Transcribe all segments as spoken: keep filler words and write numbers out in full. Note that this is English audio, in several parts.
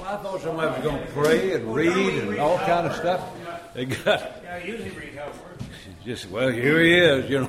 I thought somebody was going to pray and read and all kind of stuff. They got. Yeah, I usually read how it works. Just, well, here he is, you know.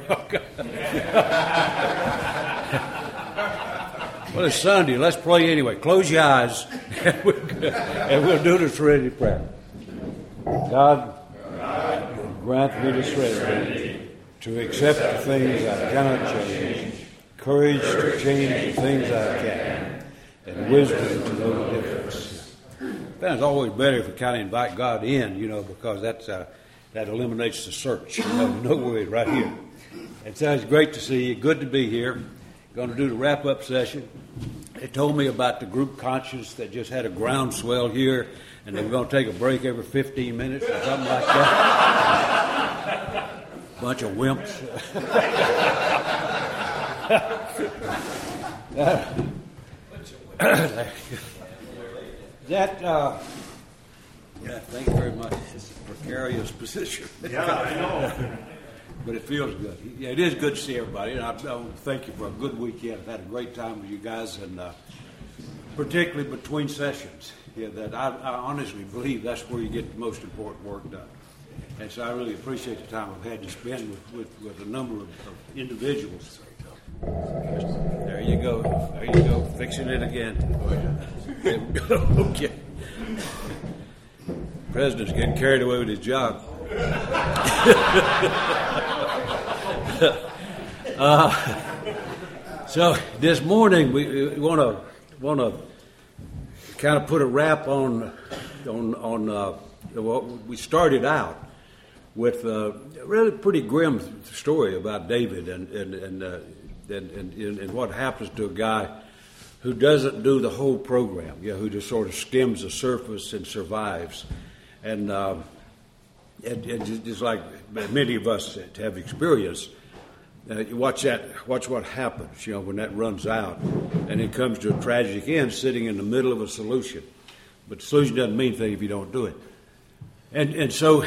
Well, it's Sunday. Let's pray anyway. Close your eyes, and we'll, and we'll do the Trinity prayer. God, grant me the serenity to accept the things I cannot change, courage to change the things I can, and wisdom to know the difference. Then it's always better if we kind of invite God in, you know, because that's uh, that eliminates the search. You know, no worries, right here. It sounds great to see you. Good to be here. Going to do the wrap-up session. They told me about the group conscience that just had a groundswell here, and they were going to take a break every fifteen minutes or something like that. Bunch of wimps. that, uh, yeah, thank you very much. It's a precarious position. Yeah, I know. But it feels good. Yeah, it is good to see everybody, and I, I want to thank you for a good weekend. I've had a great time with you guys, and uh, particularly between sessions. Yeah, that I, I honestly believe that's where you get the most important work done. And so I really appreciate the time I've had to spend with, with, with a number of, of individuals. There you go. There you go. Fixing it again. There we go. Okay. The president's getting carried away with his job. uh, so this morning we want to want to kind of put a wrap on on on uh, what we started out with a really pretty grim story about David and and and, uh, and, and and what happens to a guy who doesn't do the whole program, you know, who just sort of skims the surface and survives, and. Uh, And, and just like many of us have experienced, uh, you watch that, watch what happens, you know, when that runs out, and it comes to a tragic end, sitting in the middle of a solution. But the solution doesn't mean anything if you don't do it. And and so,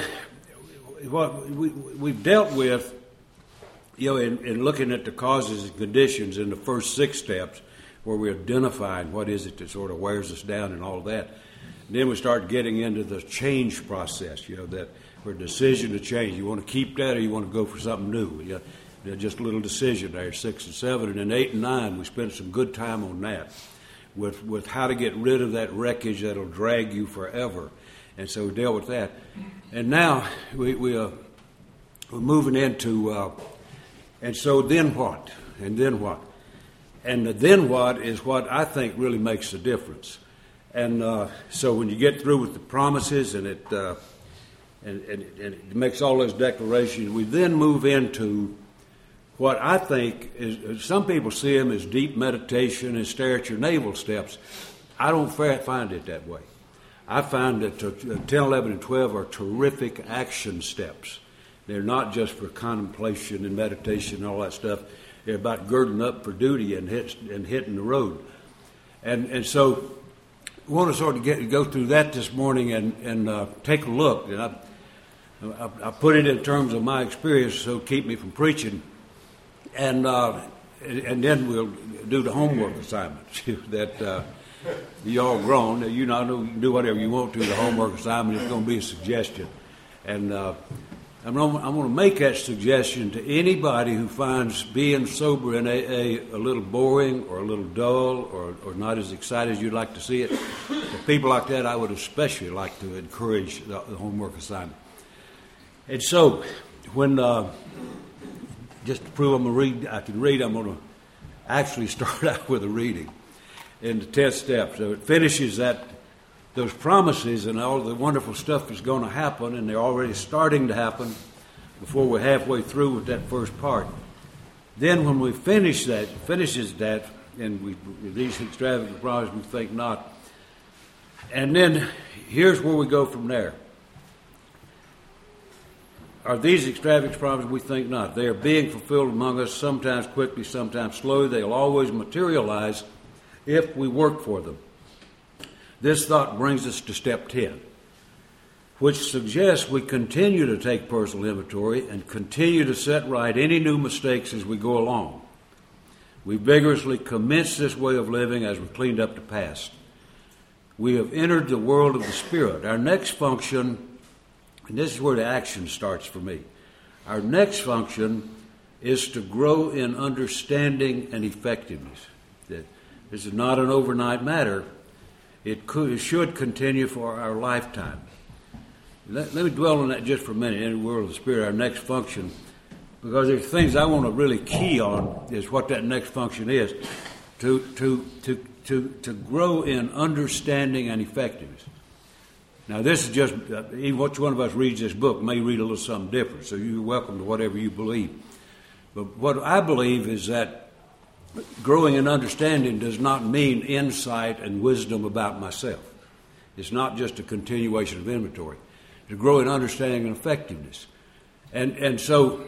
what we we've dealt with, you know, in, in looking at the causes and conditions in the first six steps, where we're identifying what is it that sort of wears us down and all of that. And then we start getting into the change process, you know, that. For a decision to change. You want to keep that or you want to go for something new. You know, just a little decision there, six and seven. And then eight and nine, we spent some good time on that with with how to get rid of that wreckage that'll drag you forever. And so we dealt with that. And now we, we, uh, we're moving into, uh, and so then what? And then what? And the then what is what I think really makes the difference. And uh, so when you get through with the promises and it, uh, And, and, and it makes all those declarations. We then move into what I think is, some people see them as deep meditation and stare at your navel steps. I don't find it that way. I find that ten, eleven, and twelve are terrific action steps. They're not just for contemplation and meditation and all that stuff. They're about girding up for duty and, hit, and hitting the road. And, and so we want to sort of get, go through that this morning and, and uh, take a look. And I, I, I put it in terms of my experience, so keep me from preaching. And uh, and then we'll do the homework assignments that uh, you all grown. You know, you can do whatever you want to. The homework assignment is going to be a suggestion, and uh, I'm going I'm going to make that suggestion to anybody who finds being sober in A A a little boring or a little dull or, or not as excited as you'd like to see it. For people like that, I would especially like to encourage the, the homework assignment. And so, when uh, just to prove I'm a read, I can read, I'm going to actually start out with a reading in the tenth step. So it finishes that those promises and all the wonderful stuff is going to happen, and they're already starting to happen before we're halfway through with that first part. Then, when we finish that, finishes that, and we these extravagant promises, we think not. And then here's where we go from there. Are these extravagant promises? We think not. They are being fulfilled among us, sometimes quickly, sometimes slowly. They'll always materialize if we work for them. This thought brings us to step ten, which suggests we continue to take personal inventory and continue to set right any new mistakes as we go along. We vigorously commence this way of living as we cleaned up the past. We have entered the world of the Spirit. Our next function, and this is where the action starts for me, our next function is to grow in understanding and effectiveness. This is not an overnight matter. It, could, it should continue for our lifetime. Let, let me dwell on that just for a minute. In the world of the Spirit, our next function, because there's things I want to really key on is what that next function is, to to to to to grow in understanding and effectiveness. Now, this is just uh, even which one of us reads this book may read a little something different. So you're welcome to whatever you believe. But what I believe is that growing in understanding does not mean insight and wisdom about myself. It's not just a continuation of inventory. To grow in understanding and effectiveness. And and so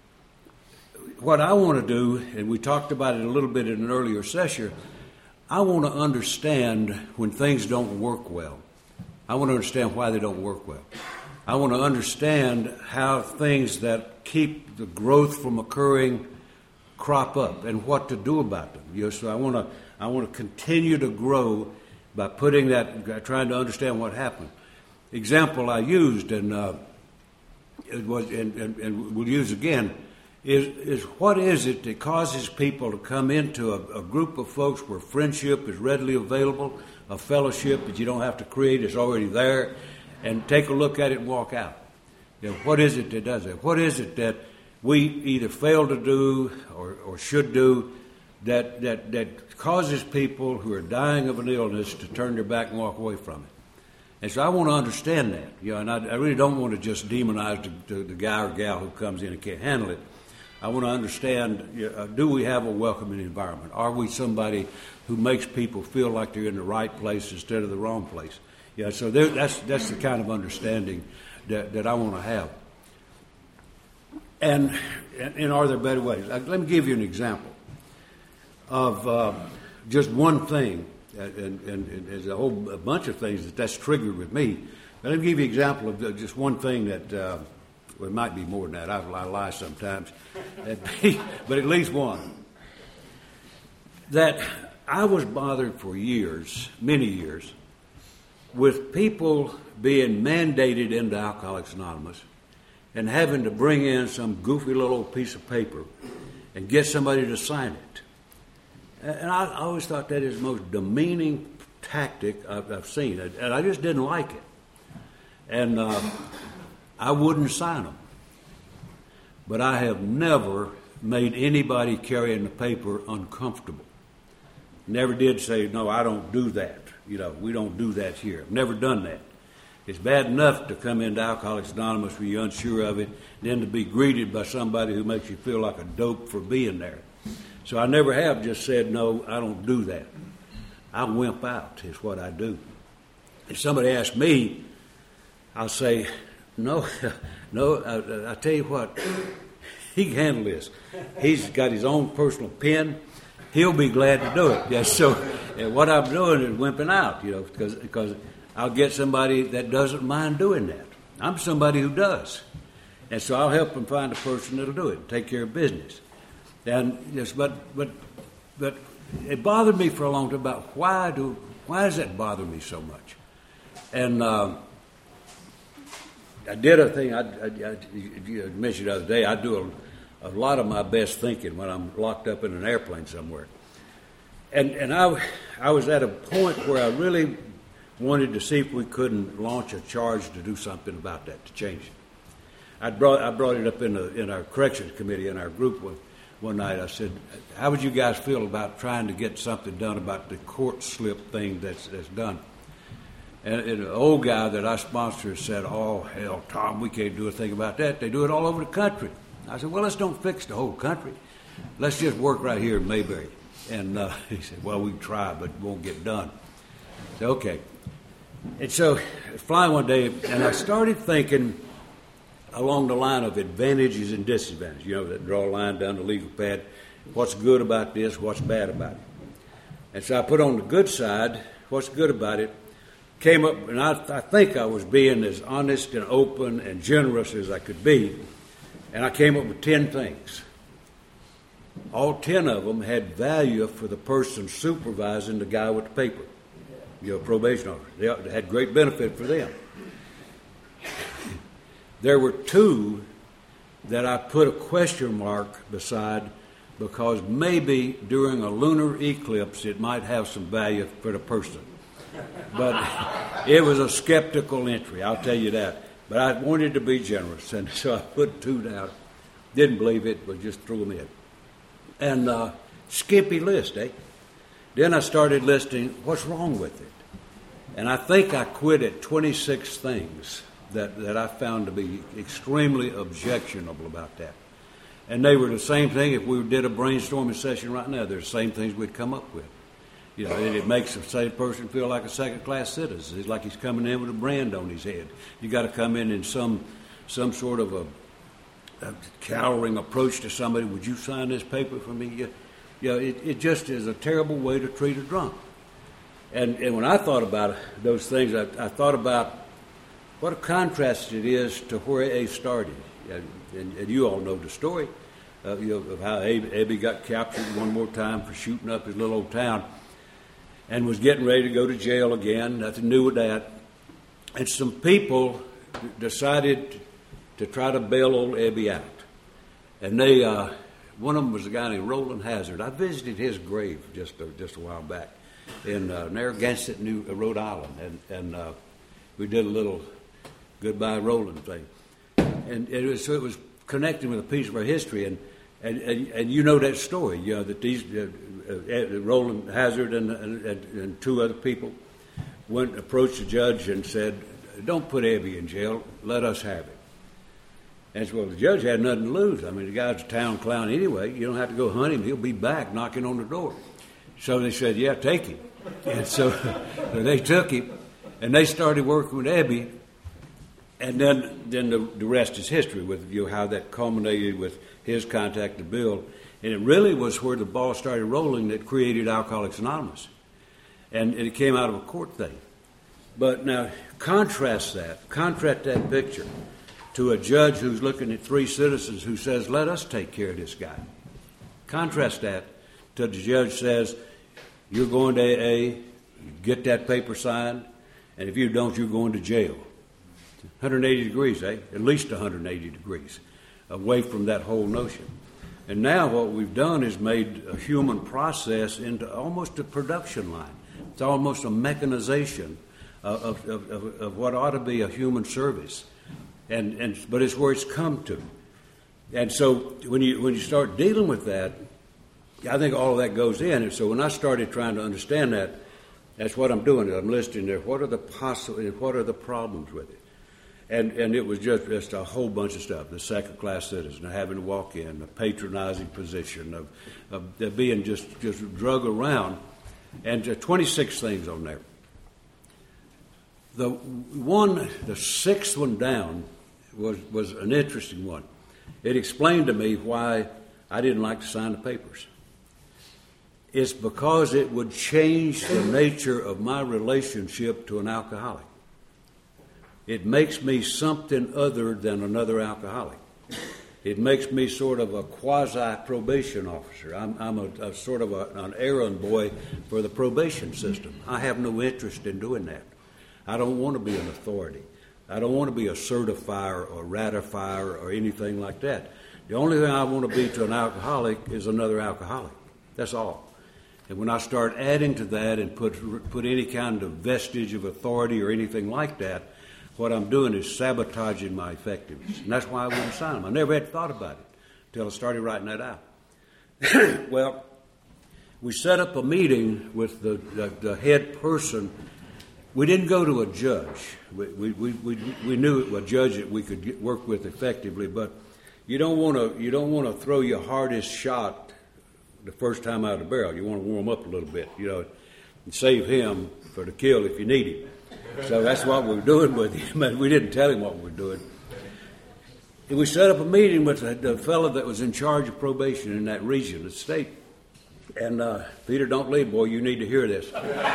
what I want to do, and we talked about it a little bit in an earlier session, I want to understand when things don't work well. I want to understand why they don't work well. I want to understand how things that keep the growth from occurring crop up and what to do about them. You know, so I want to I want to continue to grow by putting that, trying to understand what happened. Example I used, and uh, it was, and, and, and we'll use again, is is what is it that causes people to come into a, a group of folks where friendship is readily available, a fellowship that you don't have to create, is already there, and take a look at it and walk out. You know, what is it that does that? What is it that we either fail to do or, or should do that, that that causes people who are dying of an illness to turn their back and walk away from it? And so I want to understand that, you know, and I, I really don't want to just demonize the, the, the guy or gal who comes in and can't handle it. I want to understand, you know, uh, do we have a welcoming environment? Are we somebody who makes people feel like they're in the right place instead of the wrong place? Yeah, so there, that's that's the kind of understanding that, that I want to have. And, and are there better ways? Let me give you an example of uh, just one thing, and, and, and there's a whole a bunch of things that that's triggered with me. But let me give you an example of just one thing that, uh, well, it might be more than that. I, I lie sometimes. But at least one. That I was bothered for years, many years, with people being mandated into Alcoholics Anonymous and having to bring in some goofy little piece of paper and get somebody to sign it. And I always thought that is the most demeaning tactic I've, I've seen, and I just didn't like it. And uh, I wouldn't sign them. But I have never made anybody carrying the paper uncomfortable. Never did say, no, I don't do that. You know, we don't do that here. Never done that. It's bad enough to come into Alcoholics Anonymous when you're unsure of it, then to be greeted by somebody who makes you feel like a dope for being there. So I never have just said, no, I don't do that. I wimp out is what I do. If somebody asks me, I'll say, no, no, I, I tell you what, he can handle this. He's got his own personal pen. He'll be glad to do it. Yeah, so and what I'm doing is wimping out, you know, because because I'll get somebody that doesn't mind doing that. I'm somebody who does. And so I'll help them find a person that'll do it and take care of business. And yes, but but but it bothered me for a long time about why do why does that bother me so much? And uh, I did a thing. I, I, I you mentioned the other day. I do a, a lot of my best thinking when I'm locked up in an airplane somewhere. And and I I was at a point where I really wanted to see if we couldn't launch a charge to do something about that, to change it. I brought I brought it up in the, in our corrections committee in our group one, one night. I said, how would you guys feel about trying to get something done about the court slip thing that's that's done? And, and an old guy that I sponsor said, oh, hell, Tom, we can't do a thing about that. They do it all over the country. I said, well, let's don't fix the whole country. Let's just work right here in Mayberry. And uh, he said, well, we can try, but it won't get done. I said, okay. And so I was flying one day, and I started thinking along the line of advantages and disadvantages. You know, that draw a line down the legal pad. What's good about this? What's bad about it? And so I put on the good side, what's good about it, came up, and I, I think I was being as honest and open and generous as I could be, and I came up with ten things. All ten of them had value for the person supervising the guy with the paper. you know, probation officers. They had great benefit for them. There were two that I put a question mark beside because maybe during a lunar eclipse it might have some value for the person. But it was a skeptical entry, I'll tell you that. But I wanted to be generous, and so I put two down. Didn't believe it, but just threw them in. And uh, skimpy list, eh? Then I started listing what's wrong with it. And I think I quit at twenty-six things that, that I found to be extremely objectionable about that. And they were the same thing. If we did a brainstorming session right now, they're the same things we'd come up with. You know, it, it makes the same person feel like a second-class citizen. It's like he's coming in with a brand on his head. You got to come in in some some sort of a, a cowering approach to somebody. Would you sign this paper for me? You, you know, it, it just is a terrible way to treat a drunk. And and when I thought about those things, I, I thought about what a contrast it is to where A started. And, and, and you all know the story uh, you know, of how Abby got captured one more time for shooting up his little old town and was getting ready to go to jail again. Nothing new with that. And some people decided to try to bail old Abby out. And they, uh, one of them was a guy named Roland Hazard. I visited his grave just a, just a while back in uh, Narragansett, New uh, Rhode Island, and and uh, we did a little goodbye Roland thing. And it was, so it was connecting with a piece of our history, and and, and, and you know that story, you know, that these uh, uh, Roland Hazard and, and and two other people went approached the judge and said, "Don't put Abby in jail. Let us have it." And so, well, the judge had nothing to lose. I mean, the guy's a town clown anyway. You don't have to go hunt him; he'll be back knocking on the door. So they said, "Yeah, take him." And so, so they took him, and they started working with Abby. And then, then the, the rest is history with you know, how that culminated with his contact to Bill. And it really was where the ball started rolling that created Alcoholics Anonymous. And, and it came out of a court thing. But now, contrast that, contrast that picture to a judge who's looking at three citizens who says, let us take care of this guy. Contrast that to the judge says, you're going to A A, get that paper signed, and if you don't, you're going to jail. one hundred eighty degrees, eh? At least one hundred eighty degrees away from that whole notion. And now what we've done is made a human process into almost a production line. It's almost a mechanization of, of, of, of what ought to be a human service. And, and but it's where it's come to. And so when you when you start dealing with that, I think all of that goes in. And so when I started trying to understand that, that's what I'm doing. I'm listing there. What are the possible? What are the problems with it? And and it was just, just a whole bunch of stuff. The second-class citizen, having to walk in, the patronizing position of, of, of being just, just drug around, and twenty-six things on there. The one, the sixth one down was, was an interesting one. It explained to me why I didn't like to sign the papers. It's because it would change the nature of my relationship to an alcoholic. It makes me something other than another alcoholic. It makes me sort of a quasi-probation officer. I'm, I'm a, a sort of a, an errand boy for the probation system. I have no interest in doing that. I don't want to be an authority. I don't want to be a certifier or ratifier or anything like that. The only thing I want to be to an alcoholic is another alcoholic. That's all. And when I start adding to that and put put any kind of vestige of authority or anything like that, what I'm doing is sabotaging my effectiveness. And that's why I wouldn't sign them. I never had thought about it until I started writing that out. Well, we set up a meeting with the, the, the head person. We didn't go to a judge. We, we, we, we, we knew a judge that we could get, work with effectively, but you don't want to you don't want to throw your hardest shot the first time out of the barrel. You want to warm up a little bit, you know, and save him for the kill if you need him. So that's what we were doing with him. We didn't tell him what we were doing. And we set up a meeting with the, the fellow that was in charge of probation in that region, the state. And uh, Peter, don't leave, boy. You need to hear this. If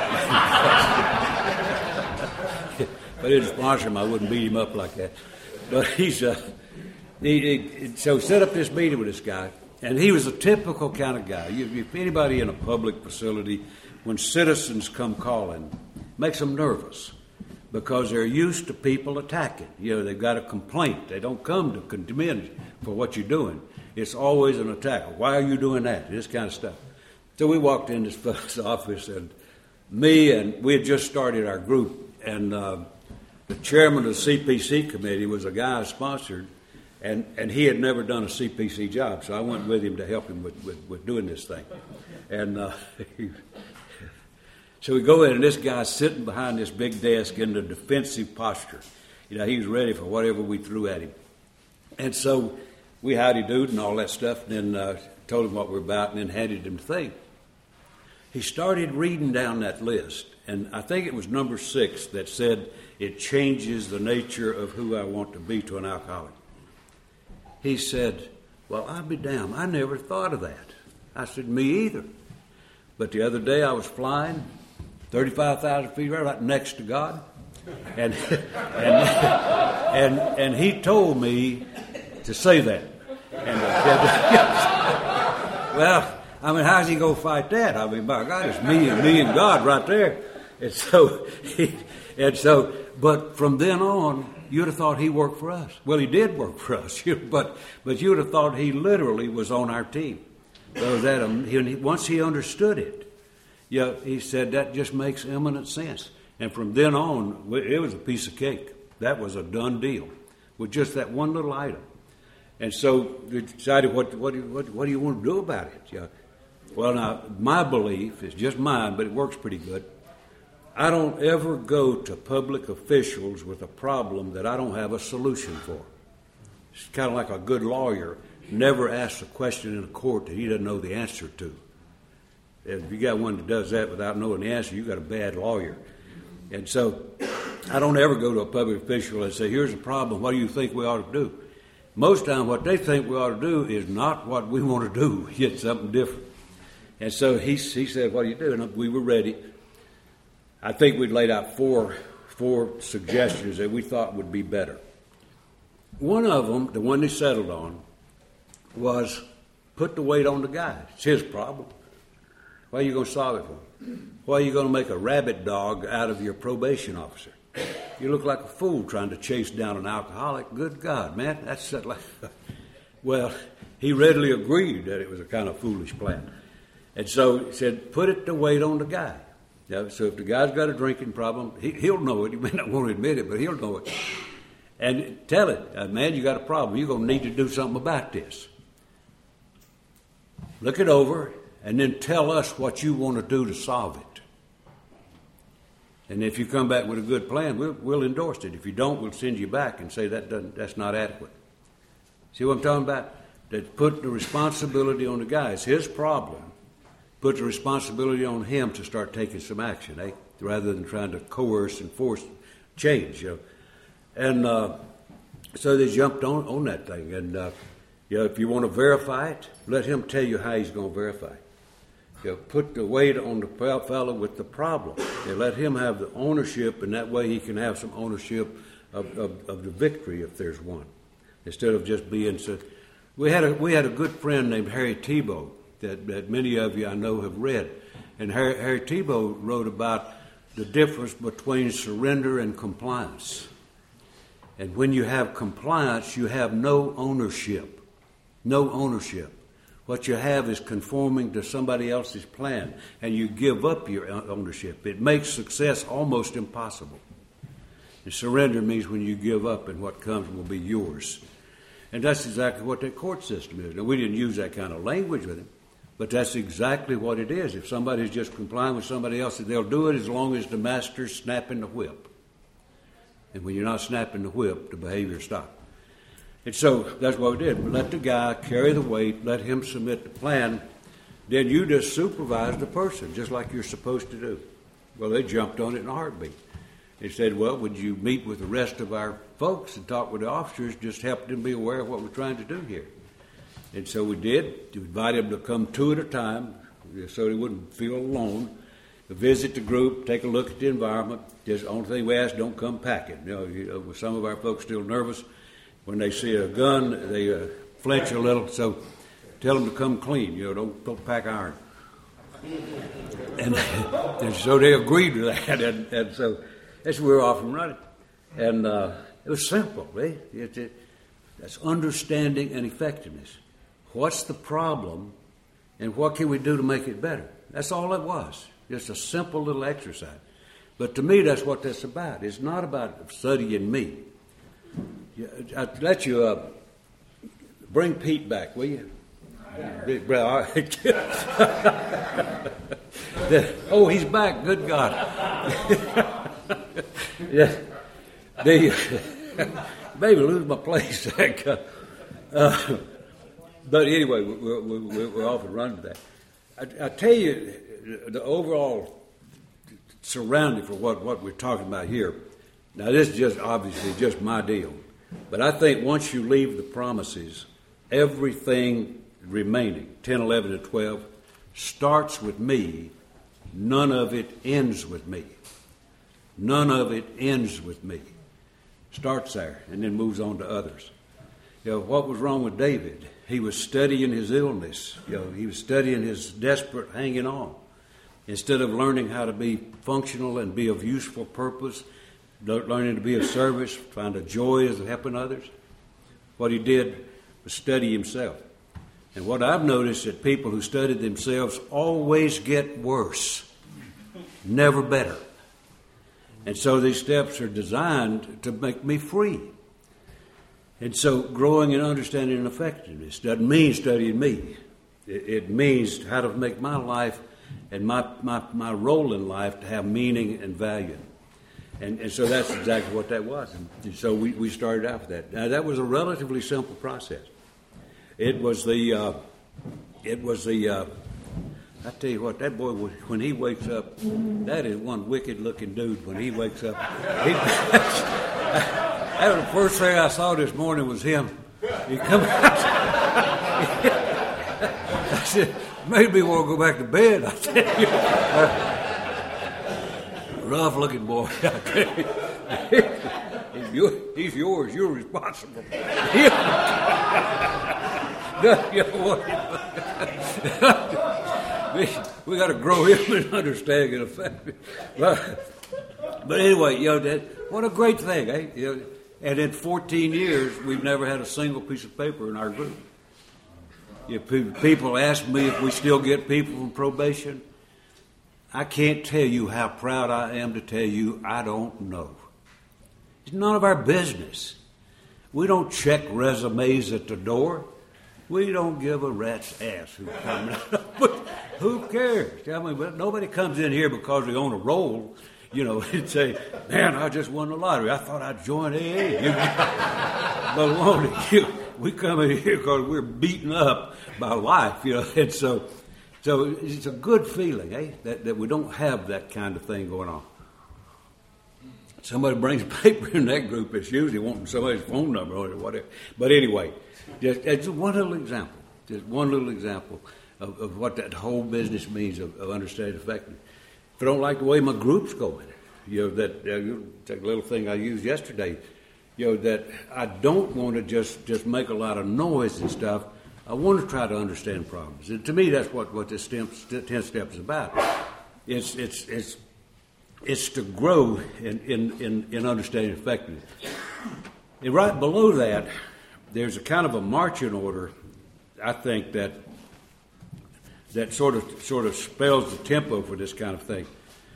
I didn't sponsor him, I wouldn't beat him up like that. But he's uh, he, he, so set up this meeting with this guy, and he was a typical kind of guy. You, if anybody in a public facility, when citizens come calling, makes them nervous because they're used to people attacking. You know, they've got a complaint. They don't come to commend for what you're doing. It's always an attack. Why are you doing that? This kind of stuff. So we walked in this fellow's office, and me and we had just started our group, and uh, the chairman of the C P C committee was a guy I sponsored, and, and he had never done a C P C job, so I went with him to help him with, with, with doing this thing. And uh, so we go in, and this guy's sitting behind this big desk in the defensive posture. You know, he was ready for whatever we threw at him. And so we howdy-doed and all that stuff, and then uh, told him what we were about, and then handed him the thing. He started reading down that list, and I think it was number six that said, it changes the nature of who I want to be to an alcoholic. He said, well, I'll be damned, I never thought of that. I said, me either. But the other day I was flying thirty-five thousand feet right next to God, and and and, and he told me to say that. And I said, well, I mean, how's he going to fight that? I mean, by God, it's me and me and God right there. And so, he, and so, but from then on, you'd have thought he worked for us. Well, he did work for us, but but you'd have thought he literally was on our team. So that um, he, once he understood it, yeah, he said that just makes eminent sense. And from then on, it was a piece of cake. That was a done deal with just that one little item. And so we decided, what what do you, what, what do you want to do about it? Yeah. Well, now, my belief is just mine, but it works pretty good. I don't ever go to public officials with a problem that I don't have a solution for. It's kind of like a good lawyer never asks a question in a court that he doesn't know the answer to. If you got one that does that without knowing the answer, you got a bad lawyer. And so I don't ever go to a public official and say, here's a problem, what do you think we ought to do? Most time what they think we ought to do is not what we want to do. It's something different. And so he, he said, what do you do? And we were ready. I think we'd laid out four, four suggestions that we thought would be better. One of them, the one they settled on, was put the weight on the guy. It's his problem. Why are you going to solve it for him? Why are you going to make a rabbit dog out of your probation officer? You look like a fool trying to chase down an alcoholic. Good God, man, that's like... Well, he readily agreed that it was a kind of foolish plan. And so he said, put it the weight on the guy. Yeah, so if the guy's got a drinking problem, he, he'll know it. He may not want to admit it, but he'll know it. And tell it, uh, man, you got a problem. You're going to need to do something about this. Look it over, and then tell us what you want to do to solve it. And if you come back with a good plan, we'll, we'll endorse it. If you don't, we'll send you back and say that doesn't, that's not adequate. See what I'm talking about? That put the responsibility on the guy. It's his problem. Put the responsibility on him to start taking some action, eh? Rather than trying to coerce and force change. You know? And uh, so they jumped on, on that thing. And uh, you know, if you want to verify it, let him tell you how he's going to verify it. You know, put the weight on the fellow with the problem. You know, let him have the ownership, and that way he can have some ownership of, of, of the victory if there's one, instead of just being so. We had a we had a good friend named Harry Tebow that, that many of you I know have read, and Harry, Harry Tebow wrote about the difference between surrender and compliance. And when you have compliance, you have no ownership, no ownership. What you have is conforming to somebody else's plan, and you give up your ownership. It makes success almost impossible. And surrender means when you give up, and what comes will be yours. And that's exactly what that court system is. Now, we didn't use that kind of language with him, but that's exactly what it is. If somebody's just complying with somebody else, they'll do it as long as the master's snapping the whip. And when you're not snapping the whip, the behavior stops. And so that's what we did. We let the guy carry the weight, let him submit the plan. Then you just supervise the person, just like you're supposed to do. Well, they jumped on it in a heartbeat. They said, well, would you meet with the rest of our folks and talk with the officers, just help them be aware of what we're trying to do here? And so we did. We invited them to come two at a time so they wouldn't feel alone. Visit the group, take a look at the environment. Just the only thing we ask, don't come packing. You know, you know, with some of our folks still nervous. When they see a gun, they uh, flinch a little. So tell them to come clean. You know, don't don't pack iron. And, and so they agreed to that, and, and so that's where we're off and running. And uh, it was simple, eh? It, it, that's understanding and effectiveness. What's the problem, and what can we do to make it better? That's all it was, just a simple little exercise. But to me, that's what that's about. It's not about studying me. I'd let you uh, bring Pete back, will you? Big brother, all right. Oh, he's back. Good God. Yeah. The, maybe lose my place. uh, but anyway, we're, we're, we're off and running with that. I, I tell you, the overall surrounding for what, what we're talking about here, now this is just obviously just my deal, but I think once you leave the promises, everything remaining, ten, eleven, and twelve, starts with me. None of it ends with me. None of it ends with me. Starts there and then moves on to others. You know, what was wrong with David? He was studying his illness. You know, he was studying his desperate hanging on. Instead of learning how to be functional and be of useful purpose, learning to be of service, find a joy as helping others, what he did was study himself. And what I've noticed that people who study themselves always get worse, never better. And so these steps are designed to make me free. And so growing in understanding and effectiveness doesn't mean studying me. It, it means how to make my life and my, my, my role in life to have meaning and value. And, and so that's exactly what that was. And so we, we started out with that. Now, that was a relatively simple process. It was the, uh, it was the, uh, I tell you what, that boy, when he wakes up, that is one wicked-looking dude when he wakes up. He, that was the first thing I saw this morning was him. He come out. I said, made me want to go back to bed, I tell you. Uh, rough-looking boy, I tell you. He's, your, he's yours. You're responsible. we, we got to grow him in understanding and effect. But, but anyway, you know, that, what a great thing, eh? You know, and in fourteen years, we've never had a single piece of paper in our group. You know, people ask me if we still get people from probation. I can't tell you how proud I am to tell you I don't know. It's none of our business. We don't check resumes at the door. We don't give a rat's ass who comes. But who cares? I mean, but nobody comes in here because they own a roll, you know, and say, man, I just won the lottery. I thought I'd join A A. But won't you? We come in here because we're beaten up by life, you know. And so, so it's a good feeling, eh, that, that we don't have that kind of thing going on. Somebody brings a paper in that group, it's usually wanting somebody's phone number or whatever. But anyway, just, just one little example, just one little example of, of what that whole business means of, of understanding effectiveness. If I don't like the way my group's going, you know, that uh, that little thing I used yesterday, you know, that I don't want to just, just make a lot of noise and stuff. I want to try to understand problems. And to me, that's what, what this ten steps is about. It's it's it's it's to grow in, in, in, in understanding effectiveness. And right below that, there's a kind of a marching order, I think, that that sort of sort of spells the tempo for this kind of thing.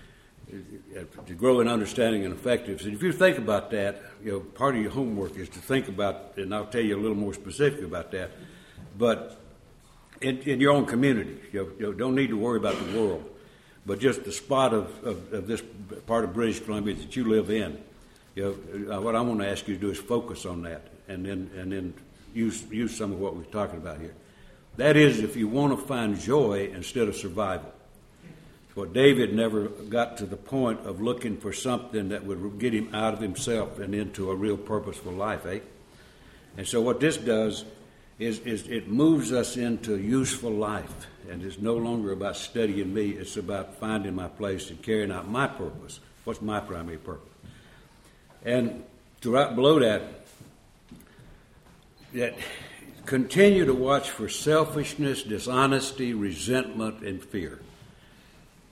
To grow in understanding and effectiveness. And if you think about that, you know, part of your homework is to think about, and I'll tell you a little more specific about that, but in, in your own community, you know, you don't need to worry about the world, but just the spot of, of, of this part of British Columbia that you live in. You know, what I want to ask you to do is focus on that, and then and then use use some of what we're talking about here. That is, if you want to find joy instead of survival. Well, David never got to the point of looking for something that would get him out of himself and into a real purposeful life, eh? And so what this does is, is it moves us into useful life. And it's no longer about studying me. It's about finding my place and carrying out my purpose. What's my primary purpose? And to right below that, that continue to watch for selfishness, dishonesty, resentment, and fear.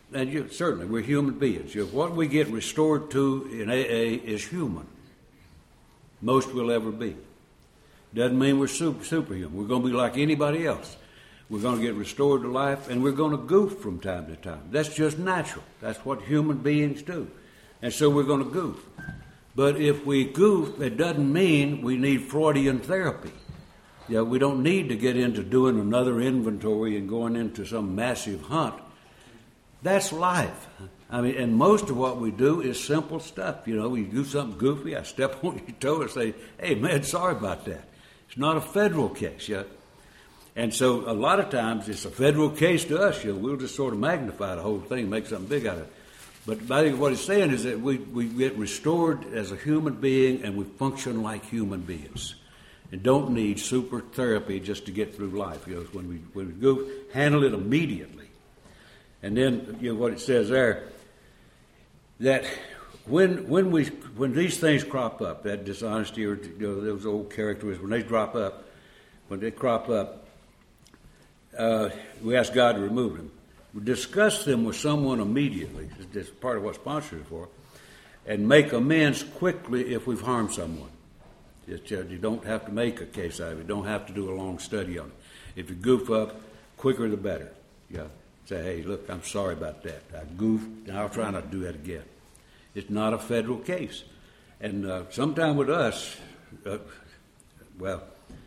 and you, certainly we're human beings. You know, what we get restored to in A A is human. Most will ever be. Doesn't mean we're super, superhuman. We're going to be like anybody else. We're going to get restored to life, and we're going to goof from time to time. That's just natural. That's what human beings do. And so we're going to goof. But if we goof, it doesn't mean we need Freudian therapy. Yeah, we don't need to get into doing another inventory and going into some massive hunt. That's life. I mean, and most of what we do is simple stuff. You know, we do something goofy, I step on your toe and say, hey, man, sorry about that. It's not a federal case, yeah. And so a lot of times it's a federal case to us. You know, we'll just sort of magnify the whole thing, make something big out of it. But I think what it's saying is that we, we get restored as a human being and we function like human beings and don't need super therapy just to get through life. You know, when we, when we go, handle it immediately. And then, you know, what it says there, that when when we when these things crop up, that dishonesty or, you know, those old characteristics, when they drop up, when they crop up, uh, we ask God to remove them. We discuss them with someone immediately. That's part of what sponsors are for, and make amends quickly if we've harmed someone. It's, uh, you don't have to make a case out of it. You don't have to do a long study on it. If you goof up, quicker the better. Yeah. Say, hey, look, I'm sorry about that. I goofed, and I'll try not to do that again. It's not a federal case. And uh, sometime with us, uh, well,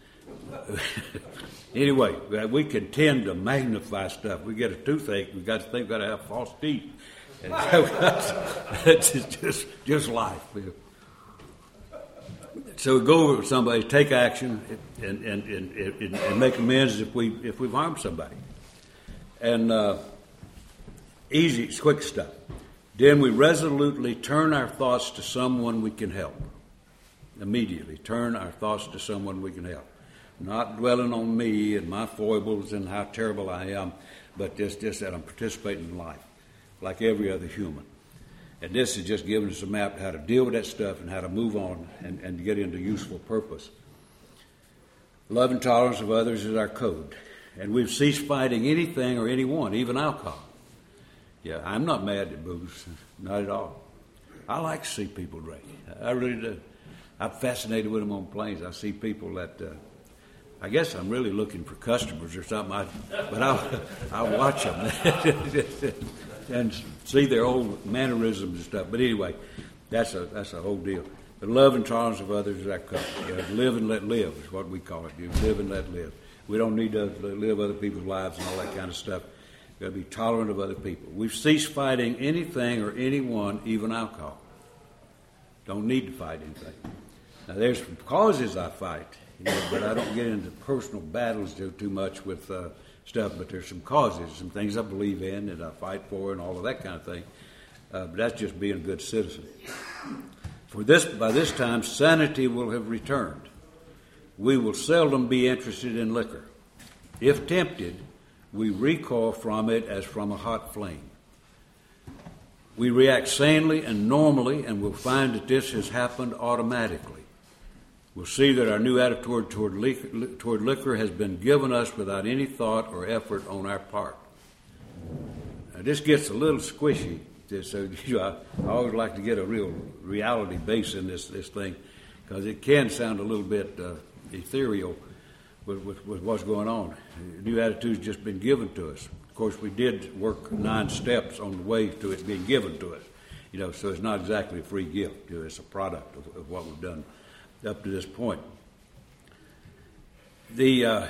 anyway, we can tend to magnify stuff. We get a toothache, we got to think we've got to have false teeth. And that's just, just life. So we go over with somebody, take action, and, and, and, and, and make amends if, we, if we've harmed somebody. And uh, easy, it's quick stuff. Then we resolutely turn our thoughts to someone we can help. Immediately, turn our thoughts to someone we can help. Not dwelling on me and my foibles and how terrible I am, but just, just that I'm participating in life, like every other human. And this is just giving us a map how to deal with that stuff and how to move on and, and get into useful purpose. Love and tolerance of others is our code. And we've ceased fighting anything or anyone, even alcohol. Yeah, I'm not mad at booze, not at all. I like to see people drink. I really do. I'm fascinated with them on planes. I see people that, uh, I guess I'm really looking for customers or something, I, but I'll, I'll watch them and see their old mannerisms and stuff. But anyway, that's a that's a whole deal. The love and tolerance of others is our code. Yeah, live and let live is what we call it. You live and let live. We don't need to live other people's lives and all that kind of stuff. We've got to be tolerant of other people. We've ceased fighting anything or anyone, even alcohol. Don't need to fight anything. Now, there's causes I fight, you know, but I don't get into personal battles too, too much with uh, stuff. But there's some causes, some things I believe in that I fight for and all of that kind of thing. Uh, but that's just being a good citizen. For this, by this time, sanity will have returned. We will seldom be interested in liquor. If tempted, we recoil from it as from a hot flame. We react sanely and normally, and we'll find that this has happened automatically. We'll see that our new attitude toward liquor, toward liquor has been given us without any thought or effort on our part. Now, this gets a little squishy, so you know, I always like to get a real reality base in this, this thing, because it can sound a little bit uh, ethereal with, with, with what's going on. New attitude's just been given to us. Of course, we did work nine steps on the way to it being given to us, you know. So it's not exactly a free gift. You know, it's a product of, of what we've done up to this point. The uh,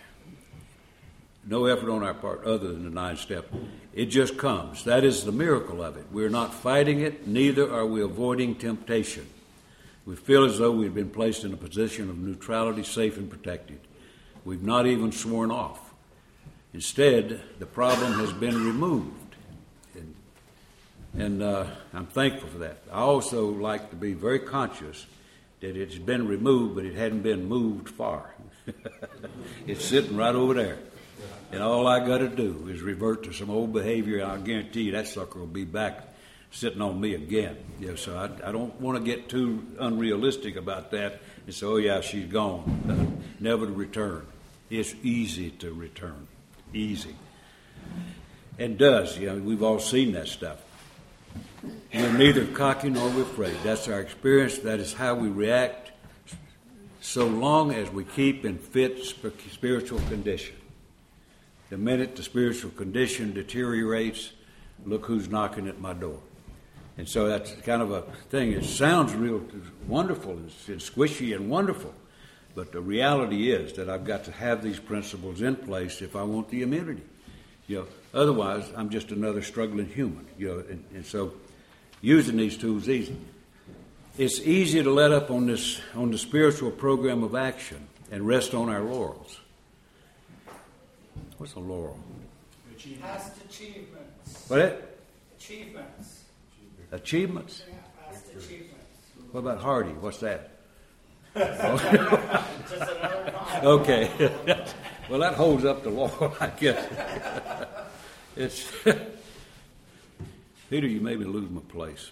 no effort on our part other than the nine step. It just comes. That is the miracle of it. We're not fighting it. Neither are we avoiding temptation. We feel as though we've been placed in a position of neutrality, safe and protected. We've not even sworn off. Instead, the problem has been removed. And, and uh, I'm thankful for that. I also like to be very conscious that it's been removed, but it hadn't been moved far. It's sitting right over there. And all I got to do is revert to some old behavior, and I'll guarantee you that sucker will be back sitting on me again. Yeah, so I, I don't want to get too unrealistic about that and say, oh, yeah, she's gone, uh, never to return. It's easy to return, easy. and does. You know, we've all seen that stuff. We're neither cocky nor we're afraid. That's our experience. That is how we react so long as we keep in fit spiritual condition. The minute the spiritual condition deteriorates, look who's knocking at my door. And so that's kind of a thing. It sounds real wonderful. It's, it's squishy and wonderful. But the reality is that I've got to have these principles in place if I want the immunity. You know, otherwise, I'm just another struggling human. You know, and, and so using these tools is easy. It's easy to let up on this on the spiritual program of action and rest on our laurels. What's a laurel? Past achievements. What? Achievements. Achievements? Yeah, past achievements. What about Hardy? What's that? Just another comment. Okay. Well, that holds up the laurel, I guess. It's Peter, you made me lose my place.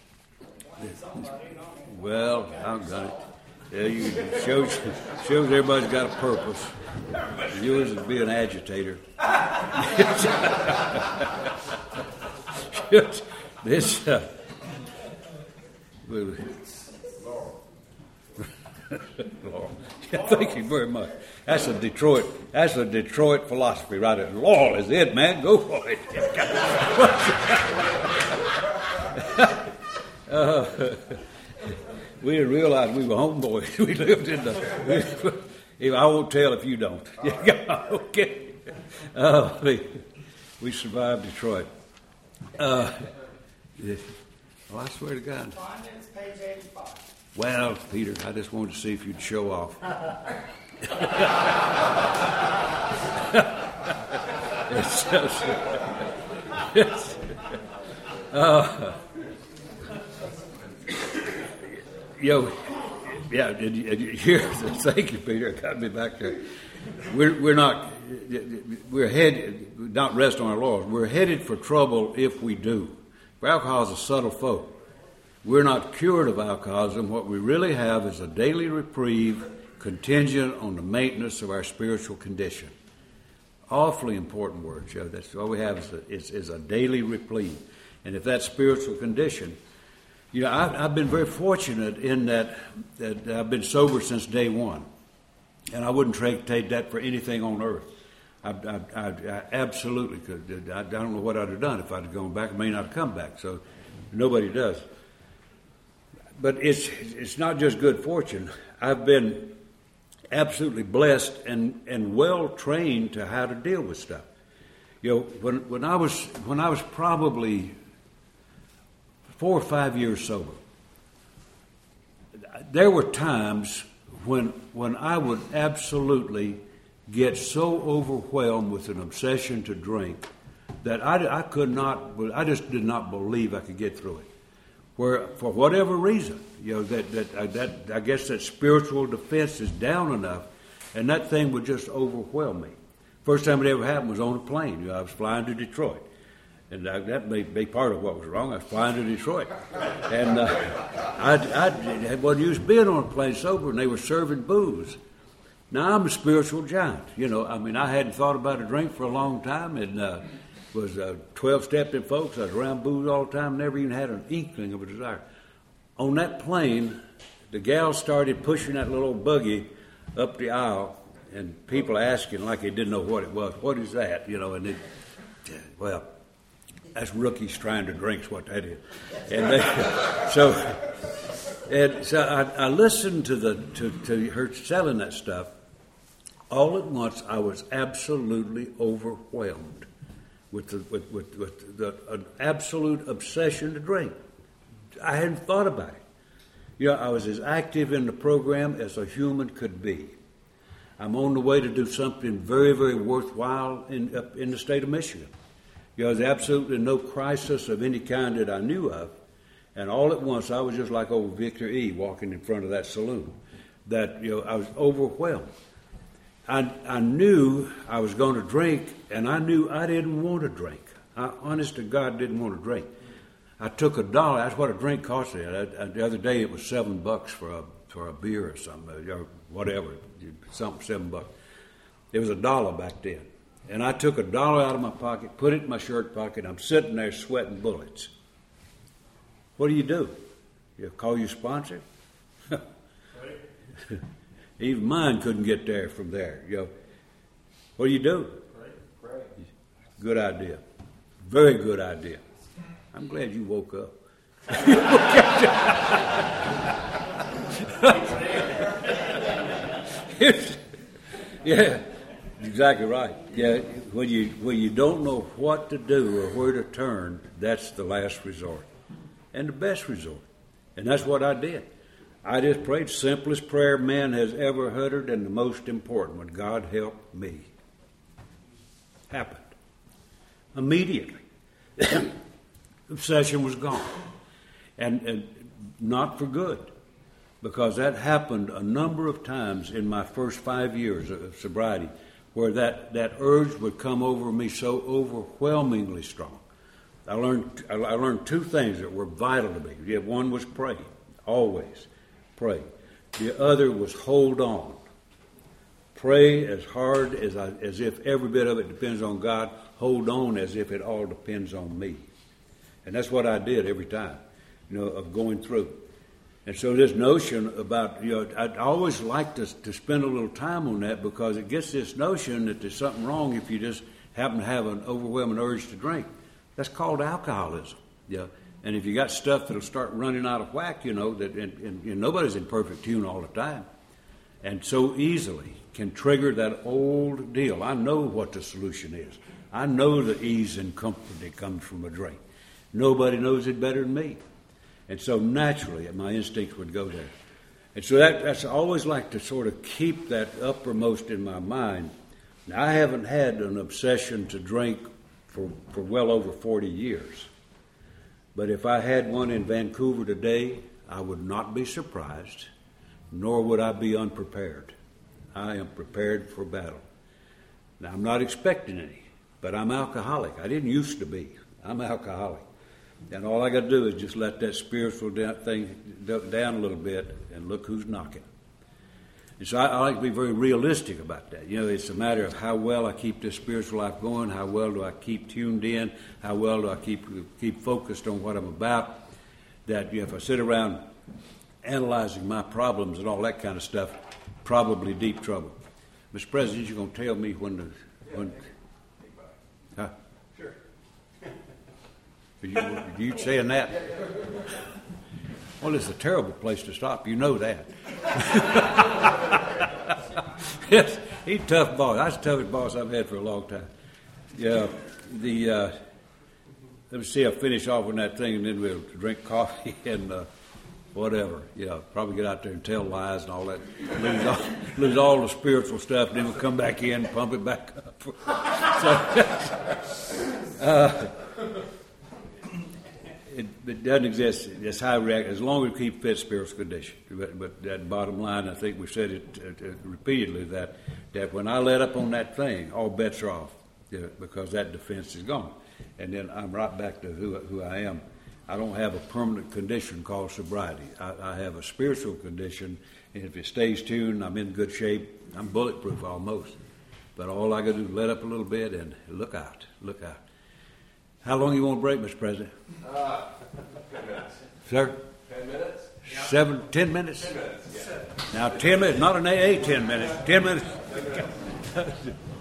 Well, I've got it. Yeah, you it shows shows everybody's got a purpose. Yours is be an agitator. This. Uh, Laurel. Yeah, thank you very much. That's a Detroit. That's a Detroit philosophy, right there. Laurel is it, man. Go for it. uh, we didn't realize we were homeboys. We lived in the. We, I won't tell if you don't. Okay. Uh, we, we survived Detroit. Uh, yeah. Well, I swear to God. Find it, it's page eighty-five. Well, Peter, I just wanted to see if you'd show off. it's just, it's, uh, yo, yeah, did you, did you hear? Thank you, Peter. Got me back there. We're we're not we're headed not rest on our laurels. We're headed for trouble if we do. For alcohol is a subtle foe. We're not cured of alcoholism. What we really have is a daily reprieve contingent on the maintenance of our spiritual condition. Awfully important word, Joe. That's all we have is a, is, is a daily reprieve. And if that spiritual condition, you know, I've, I've been very fortunate in that, that I've been sober since day one. And I wouldn't trade, trade that for anything on earth. I, I, I, I absolutely could. I, I don't know what I'd have done if I'd have gone back. I may not have come back. So nobody does. But it's it's not just good fortune. I've been absolutely blessed and, and well trained to how to deal with stuff. You know, when when I was when I was probably four or five years sober, there were times when when I would absolutely get so overwhelmed with an obsession to drink that I, I could not. I just did not believe I could get through it. Where, for whatever reason, you know, that, that, uh, that I guess that spiritual defense is down enough, and that thing would just overwhelm me. First time it ever happened was on a plane. You know, I was flying to Detroit, and I, that may be part of what was wrong. I was flying to Detroit, and uh, I, I had wasn't used to being on a plane sober, and they were serving booze. Now I'm a spiritual giant. You know, I mean, I hadn't thought about a drink for a long time, and. Uh, was uh, twelve-stepped in folks. I was around booze all the time, never even had an inkling of a desire. On that plane, the gal started pushing that little old buggy up the aisle, and people asking like they didn't know what it was. What is that? You know, and they, well, that's rookies trying to drink is what that is. And they, so, and so I, I listened to the to, to her selling that stuff. All at once, I was absolutely overwhelmed. With the, with, with, with the an absolute obsession to drink. I hadn't thought about it. You know, I was as active in the program as a human could be. I'm on the way to do something very, very worthwhile in up in the state of Michigan. You know, there's absolutely no crisis of any kind that I knew of. And all at once, I was just like old Victor E. walking in front of that saloon. That, you know, I was overwhelmed. I, I knew I was going to drink, and I knew I didn't want to drink. I, honest to God, didn't want to drink. I took a dollar. That's what a drink cost. I, I, the other day, it was seven bucks for a for a beer or something, or whatever, something seven bucks. It was a dollar back then, And I took a dollar out of my pocket, put it in my shirt pocket. I'm sitting there sweating bullets. What do you do? You call your sponsor? Even mine couldn't get there from there. You know, what do you do? Pray. Pray. Good idea. Very good idea. I'm glad you woke up. Yeah, exactly right. Yeah, when you when you don't know what to do or where to turn, that's the last resort and the best resort. And that's what I did. I just prayed, simplest prayer man has ever uttered, and the most important one. God help me. Happened immediately. Obsession was gone, and, and not for good, because that happened a number of times in my first five years of sobriety, where that, that urge would come over me so overwhelmingly strong. I learned I learned two things that were vital to me. Yeah, one was pray, always pray. The other was hold on. Pray as hard as I, as if every bit of it depends on God. Hold on as if it all depends on me. And that's what I did every time, you know, of going through. And so this notion about, you know, I'd always like to, to spend a little time on that, because it gets this notion that there's something wrong if you just happen to have an overwhelming urge to drink. That's called alcoholism. Yeah. And if you got stuff that'll start running out of whack, you know, that and, and, and nobody's in perfect tune all the time, and so easily can trigger that old deal. I know what the solution is. I know the ease and comfort that comes from a drink. Nobody knows it better than me. And so naturally, my instincts would go there. And so that, that's I always like to sort of keep that uppermost in my mind. Now, I haven't had an obsession to drink for, for well over forty years. But if I had one in Vancouver today, I would not be surprised, nor would I be unprepared. I am prepared for battle. Now, I'm not expecting any, but I'm alcoholic. I didn't used to be. I'm alcoholic. And all I got to do is just let that spiritual thing down a little bit, and look who's knocking. And so I, I like to be very realistic about that. You know, it's a matter of how well I keep this spiritual life going, how well do I keep tuned in, how well do I keep keep focused on what I'm about. That, you know, if I sit around analyzing my problems and all that kind of stuff, probably deep trouble. Mister President, you're going to tell me when the when. Huh? Sure. Are you, are you saying that? Well, it's a terrible place to stop. You know that. Yes, he's a tough boss. That's the toughest boss I've had for a long time. Yeah, the uh, let me see. I'll finish off with that thing, and then we'll drink coffee and uh, whatever. Yeah, probably get out there and tell lies and all that. Lose all, lose all the spiritual stuff, and then we'll come back in and pump it back up. So, uh, It, it doesn't exist. It's high react as long as we keep fit spiritual condition. But, but that bottom line, I think we've said it uh, uh, repeatedly, that that when I let up on that thing, all bets are off, you know, because that defense is gone, and then I'm right back to who who I am. I don't have a permanent condition called sobriety. I, I have a spiritual condition, and if it stays tuned, I'm in good shape. I'm bulletproof almost. But all I got to do is let up a little bit and look out, look out. How long you want to break, Mister President? Uh, ten minutes. Sir? Ten minutes? Seven, ten minutes? Ten minutes, yeah. Now, ten minutes, not an A A ten minutes, ten minutes.